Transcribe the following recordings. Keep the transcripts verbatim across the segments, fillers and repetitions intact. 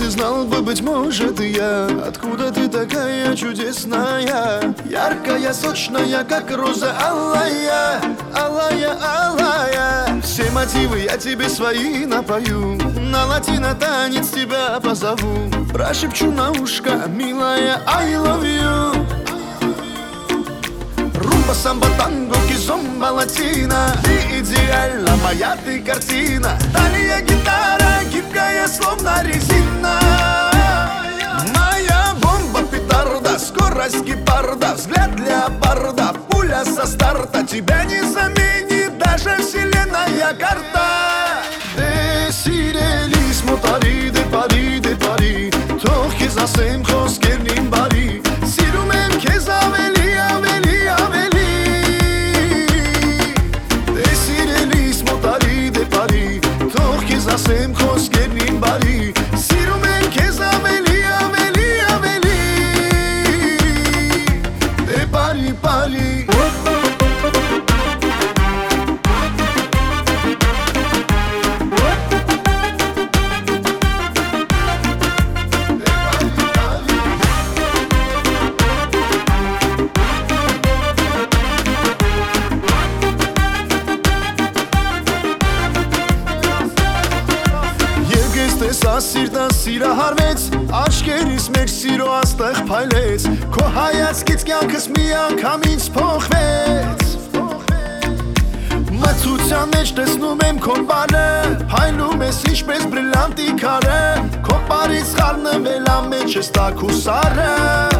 ты знал бы, быть может, и я. Откуда ты такая чудесная, яркая, сочная, как роза алая, алая, алая. Все мотивы я тебе свои напою, на латино танец тебя позову, прошепчу на ушко, милая, I love you. Румба, самбо, танго, кизомба, латина, ты идеальна, моя ты картина. Талия, гитара, гибкая, словно резина. Моя бомба, петарда, скорость гепарда, взгляд леопарда, пуля со старта. Тебя не заменит даже вселенная карта. Դեսիրելիս մոտարի դե բարի դե բարի, թող քեզ ասեմ խոսքերն բարի, սիրում եմ քեզ ավելի ավելի ավելի։ Դեսիրելիս մոտարի դե բարի, թող քեզ ասեմ խոսքերն բարի, սիրում եմ քեզ ավելի ավելի ավելի։ Դե բարի բարի Տեսա սիրտը սիրահարվեց, աչքերիս մեր սիրո աստեղ փայլեց, քո հայացքից կյանքս մի անգամից փոխվեց։ Մթության մեջ տեսնում եմ քո բանը, փայլում ես ինչպես բրիլանտի քարը, քո բարից խառնվել ամեջ ես տաք ու սառը։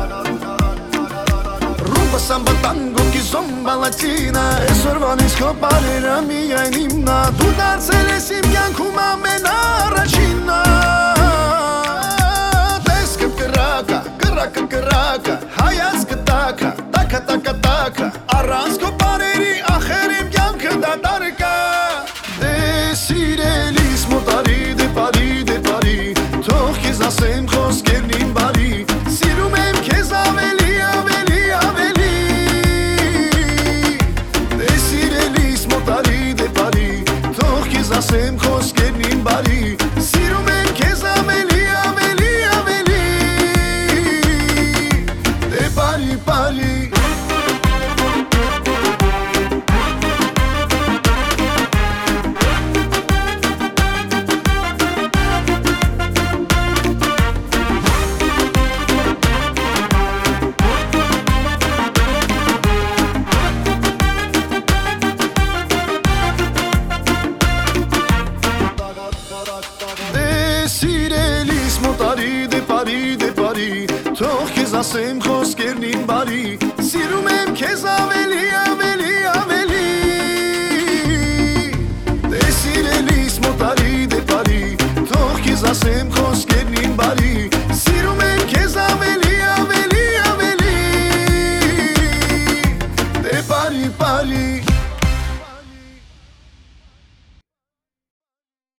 Ռումբա, սամբա, տանգո, կիզոմբա, լատինա, այսօրվանից քո բարերը միայն իմնա, դու դարձել ես իմ կյանքում ամենաառաջինը։ Տեսքը կրակա, կրակը կրակա, հայացքը տակա, տակա տակա տակա, առանց քո բարերի ախեր իմ կյանքը դատարկ է։ Դե սիրելիս մոտարի դե բարի դե բարի, թող քեզ ասեմ խոսքերն բարի, սիրում եմ քեզ ավելի ավելի ավելի։ Դե սիրելիս մոտարի դե բարի, թող քեզ ասեմ խոսքերն բարի, սիրում եմ քեզ ավելի ավելի ավելի։ Դե բարի բարի Սիրելիս մոտարի դե բարի դե բարի, թող քեզ ասեմ խոսքերն բարի, սիրում եմ քեզ ավելի